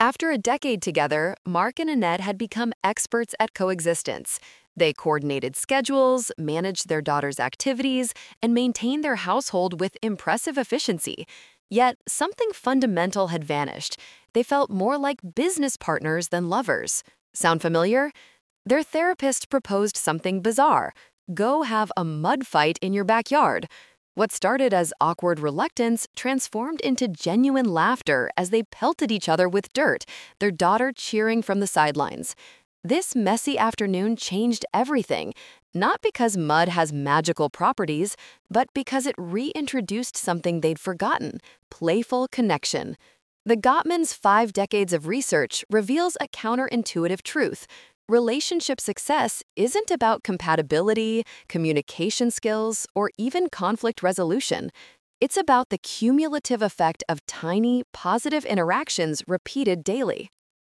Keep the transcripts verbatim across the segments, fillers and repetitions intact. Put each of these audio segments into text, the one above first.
After a decade together, Mark and Annette had become experts at coexistence. They coordinated schedules, managed their daughter's activities, and maintained their household with impressive efficiency. Yet, something fundamental had vanished. They felt more like business partners than lovers. Sound familiar? Their therapist proposed something bizarre. Go have a mud fight in your backyard. What started as awkward reluctance transformed into genuine laughter as they pelted each other with dirt, their daughter cheering from the sidelines. This messy afternoon changed everything, not because mud has magical properties, but because it reintroduced something they'd forgotten: playful connection. The Gottman's five decades of research reveals a counterintuitive truth. Relationship success isn't about compatibility, communication skills, or even conflict resolution. It's about the cumulative effect of tiny, positive interactions repeated daily.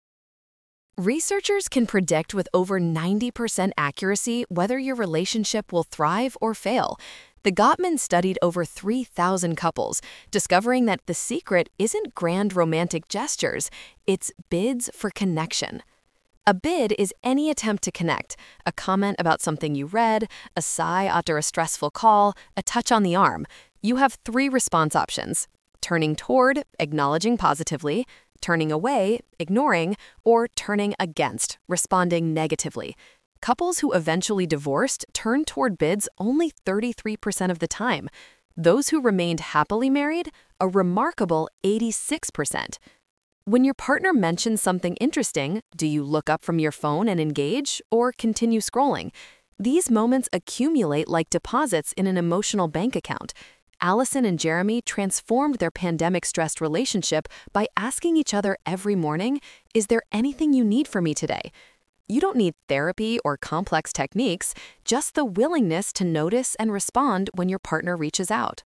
Researchers can predict with over ninety percent accuracy whether your relationship will thrive or fail. The Gottman studied over three thousand couples, discovering that the secret isn't grand romantic gestures, it's bids for connection. A bid is any attempt to connect: a comment about something you read, a sigh after a stressful call, a touch on the arm. You have three response options: turning toward, acknowledging positively; turning away, ignoring; or turning against, responding negatively. Couples who eventually divorced turned toward bids only thirty-three percent of the time. Those who remained happily married, a remarkable eighty-six percent. When your partner mentions something interesting, do you look up from your phone and engage, or continue scrolling? These moments accumulate like deposits in an emotional bank account. Allison and Jeremy transformed their pandemic-stressed relationship by asking each other every morning, "Is there anything you need from me today?" You don't need therapy or complex techniques, just the willingness to notice and respond when your partner reaches out.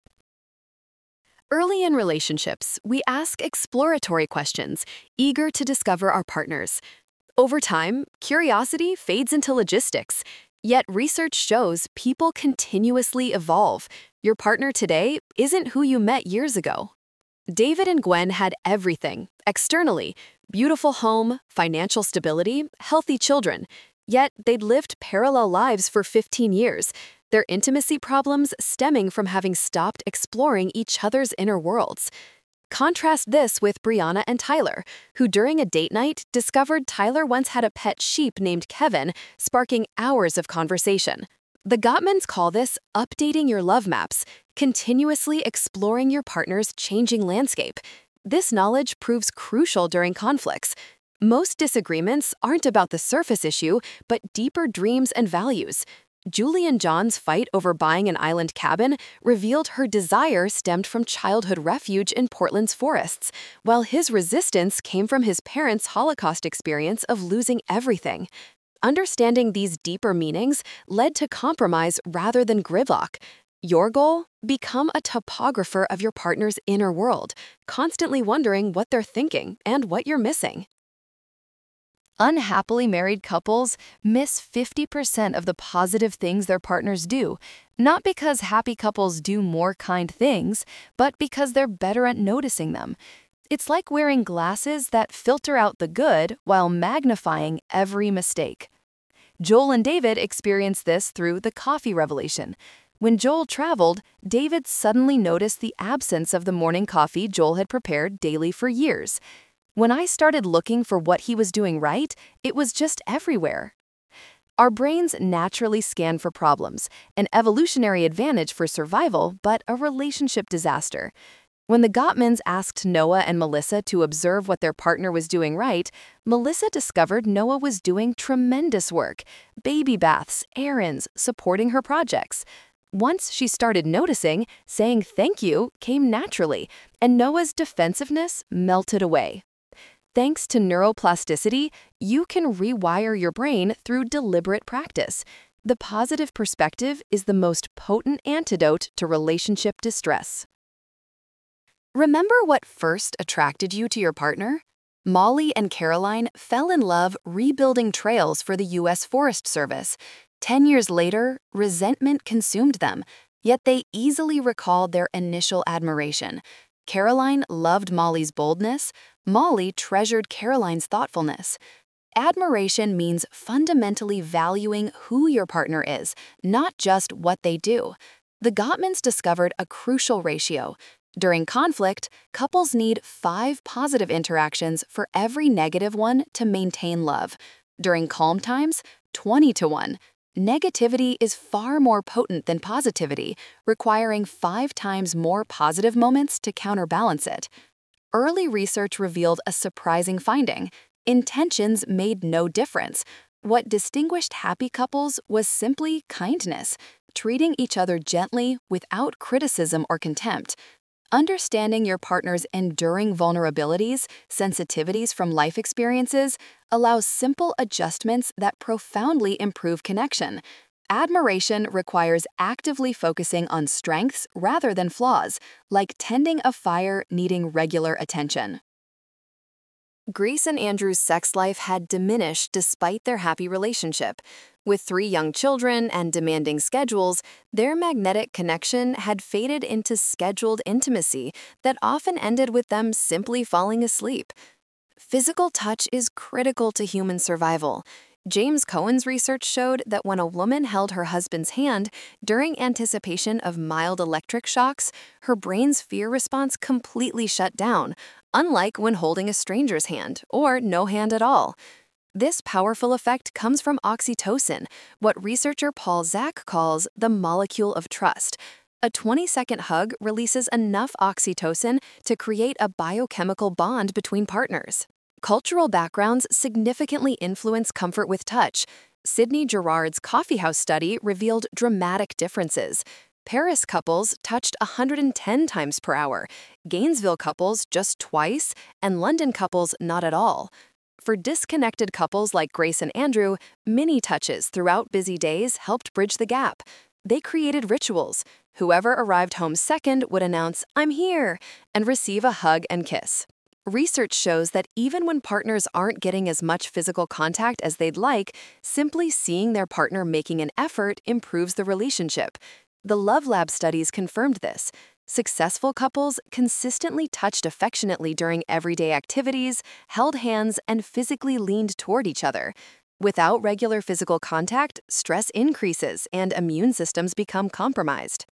Early in relationships, we ask exploratory questions, eager to discover our partners. Over time, curiosity fades into logistics. Yet research shows people continuously evolve. Your partner today isn't who you met years ago. David and Gwen had everything, externally: beautiful home, financial stability, healthy children. Yet they'd lived parallel lives for fifteen years. Their intimacy problems stemming from having stopped exploring each other's inner worlds. Contrast this with Brianna and Tyler, who during a date night discovered Tyler once had a pet sheep named Kevin, sparking hours of conversation. The Gottmans call this updating your love maps, continuously exploring your partner's changing landscape. This knowledge proves crucial during conflicts. Most disagreements aren't about the surface issue, but deeper dreams and values. Julie and John's fight over buying an island cabin revealed her desire stemmed from childhood refuge in Portland's forests, while his resistance came from his parents' Holocaust experience of losing everything. Understanding these deeper meanings led to compromise rather than gridlock. Your goal? Become a topographer of your partner's inner world, constantly wondering what they're thinking and what you're missing. Unhappily married couples miss fifty percent of the positive things their partners do, not because happy couples do more kind things, but because they're better at noticing them. It's like wearing glasses that filter out the good while magnifying every mistake. Joel and David experienced this through the coffee revelation. When Joel traveled, David suddenly noticed the absence of the morning coffee Joel had prepared daily for years. When I started looking for what he was doing right, it was just everywhere. Our brains naturally scan for problems, an evolutionary advantage for survival, but a relationship disaster. When the Gottmans asked Noah and Melissa to observe what their partner was doing right, Melissa discovered Noah was doing tremendous work: baby baths, errands, supporting her projects. Once she started noticing, saying thank you came naturally, and Noah's defensiveness melted away. Thanks to neuroplasticity, you can rewire your brain through deliberate practice. The positive perspective is the most potent antidote to relationship distress. Remember what first attracted you to your partner? Molly and Caroline fell in love rebuilding trails for the U S Forest Service. Ten years later, resentment consumed them, yet they easily recalled their initial admiration. Caroline loved Molly's boldness. Molly treasured Caroline's thoughtfulness. Admiration means fundamentally valuing who your partner is, not just what they do. The Gottmans discovered a crucial ratio. During conflict, couples need five positive interactions for every negative one to maintain love. During calm times, twenty to one. Negativity is far more potent than positivity, requiring five times more positive moments to counterbalance it. Early research revealed a surprising finding. Intentions made no difference. What distinguished happy couples was simply kindness, treating each other gently without criticism or contempt. Understanding your partner's enduring vulnerabilities, sensitivities from life experiences, allows simple adjustments that profoundly improve connection. Admiration requires actively focusing on strengths rather than flaws, like tending a fire needing regular attention. Grace and Andrew's sex life had diminished despite their happy relationship. With three young children and demanding schedules, their magnetic connection had faded into scheduled intimacy that often ended with them simply falling asleep. Physical touch is critical to human survival. James Cohen's research showed that when a woman held her husband's hand during anticipation of mild electric shocks, her brain's fear response completely shut down, unlike when holding a stranger's hand or no hand at all. This powerful effect comes from oxytocin, what researcher Paul Zak calls the molecule of trust. A twenty-second hug releases enough oxytocin to create a biochemical bond between partners. Cultural backgrounds significantly influence comfort with touch. Sidney Gerard's coffeehouse study revealed dramatic differences. Paris couples touched one hundred ten times per hour, Gainesville couples just twice, and London couples not at all. For disconnected couples like Grace and Andrew, mini touches throughout busy days helped bridge the gap. They created rituals. Whoever arrived home second would announce, "I'm here," and receive a hug and kiss. Research shows that even when partners aren't getting as much physical contact as they'd like, simply seeing their partner making an effort improves the relationship. The Love Lab studies confirmed this. Successful couples consistently touched affectionately during everyday activities, held hands, and physically leaned toward each other. Without regular physical contact, stress increases and immune systems become compromised.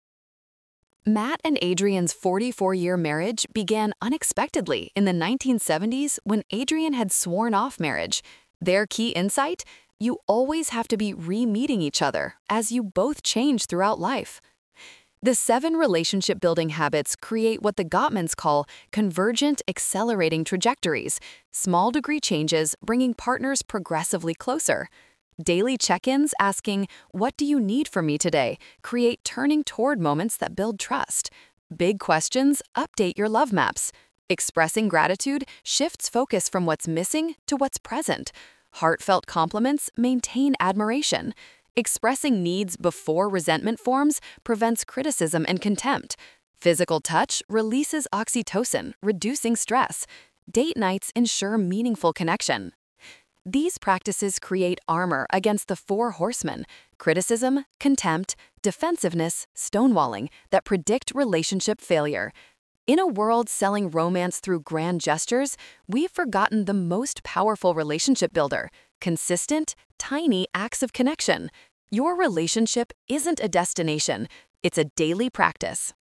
Matt and Adrian's forty-four-year marriage began unexpectedly in the nineteen seventies when Adrian had sworn off marriage. Their key insight? You always have to be re-meeting each other as you both change throughout life. The seven relationship-building habits create what the Gottmans call convergent accelerating trajectories, small degree changes bringing partners progressively closer. Daily check-ins asking, "What do you need from me today?" create turning toward moments that build trust. Big questions update your love maps. Expressing gratitude shifts focus from what's missing to what's present. Heartfelt compliments maintain admiration. Expressing needs before resentment forms prevents criticism and contempt. Physical touch releases oxytocin, reducing stress. Date nights ensure meaningful connection. These practices create armor against the four horsemen: criticism, contempt, defensiveness, stonewalling that predict relationship failure. In a world selling romance through grand gestures, we've forgotten the most powerful relationship builder: consistent, tiny acts of connection. Your relationship isn't a destination, it's a daily practice.